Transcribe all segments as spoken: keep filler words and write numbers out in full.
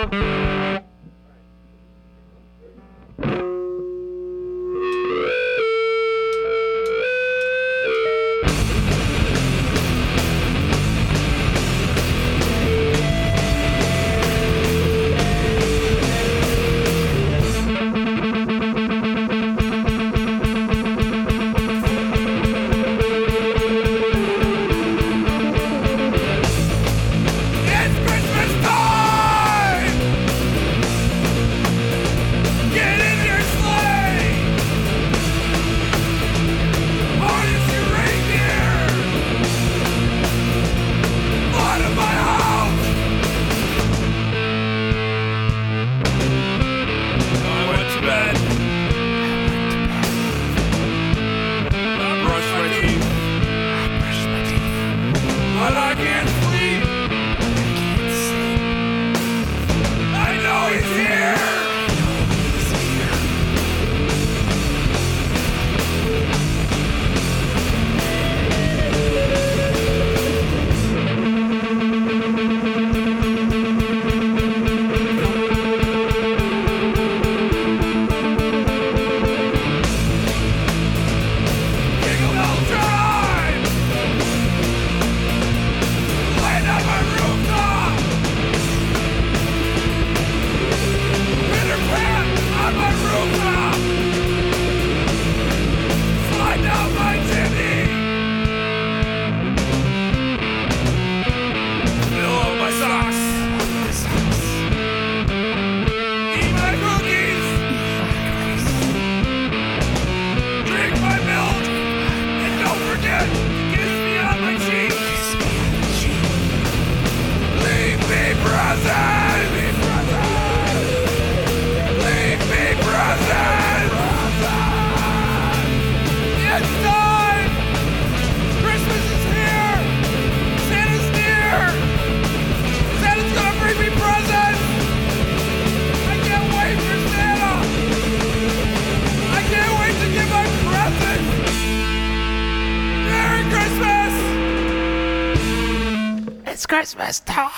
Christmas time.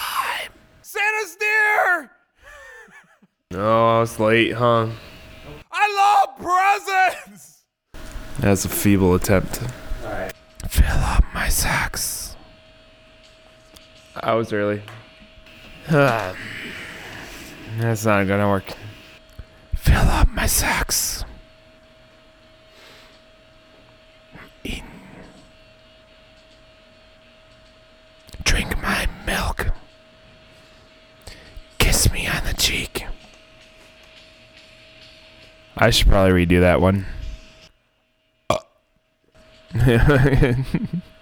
Santa's near. Oh, I was late, huh? I love presents. That's a feeble attempt. All right. Fill up my socks. I was early. That's not gonna work. Fill up my socks. Eat. Drink my milk. Kiss me on the cheek. I should probably redo that one. Uh.